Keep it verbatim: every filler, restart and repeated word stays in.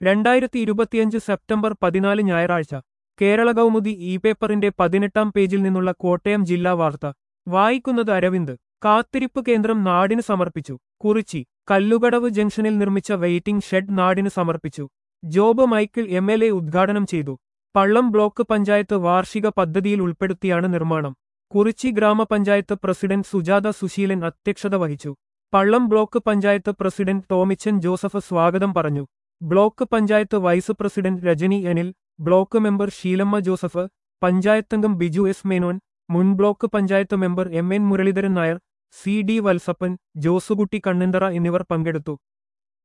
രണ്ടായിരത്തി ഇരുപത്തിയഞ്ച് സെപ്റ്റംബർ പതിനാല് ഞായറാഴ്ച കേരള കൗമുദി ഇ പേപ്പറിന്റെ പതിനെട്ടാം പേജിൽ നിന്നുള്ള കോട്ടയം ജില്ലാ വാർത്ത വായിക്കുന്നത് അരവിന്ദ്. കാത്തിരിപ്പ് കേന്ദ്രം നാടിന് സമർപ്പിച്ചു. കുറിച്ചി. കല്ലുകടവ് ജംഗ്ഷനിൽ നിർമ്മിച്ച വെയിറ്റിംഗ് ഷെഡ് നാടിന് സമർപ്പിച്ചു. Job Michael M L A ഉദ്ഘാടനം ചെയ്തു. പള്ളം ബ്ലോക്ക് പഞ്ചായത്ത് വാർഷിക പദ്ധതിയിൽ ഉൾപ്പെടുത്തിയാണ് നിർമ്മാണം. കുറിച്ചി ഗ്രാമപഞ്ചായത്ത് പ്രസിഡന്റ് സുജാത സുശീലൻ അധ്യക്ഷത വഹിച്ചു. Pallam block panchayat president Tomichan Joseph സ്വാഗതം പറഞ്ഞു. Block panchayat vice president Rajani Anil, block member Sheelamma Joseph, പഞ്ചായത്തംഗം ബിജു എസ് മേനോൻ, മുൻ block panchayat member M N Muraleedharan Nair, C D Valsappan, Josekutty Kannanthara എന്നിവർ പങ്കെടുത്തു.